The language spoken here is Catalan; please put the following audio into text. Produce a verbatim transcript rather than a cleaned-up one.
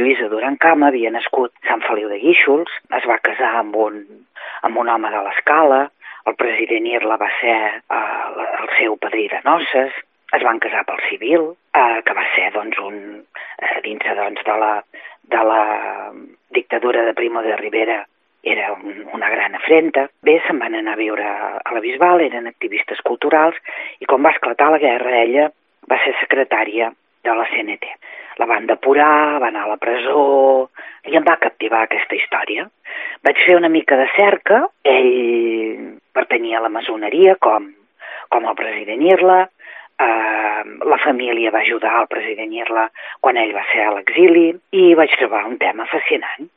Lluïsa Duran Cama havia nascut a Sant Feliu de Guíxols, es va casar amb un, amb un home de l'Escala, el president Irla va ser eh, el seu padrí de noces, es van casar pel civil, eh, que va ser doncs, un, eh, dins doncs, de, la, de la dictadura de Primo de Rivera, era un, una gran afrenta. Bé, se'n van anar a viure a la Bisbal, eren activistes culturals, i quan va esclatar la guerra, ella va ser secretària de la C N T. La van depurar, va anar a la presó, i em va captivar aquesta història. Vaig fer una mica de cerca, ell pertanyia a la maçoneria, com, com el president Irla, eh, la família va ajudar el president Irla quan ell va ser a l'exili, i vaig trobar un tema fascinant.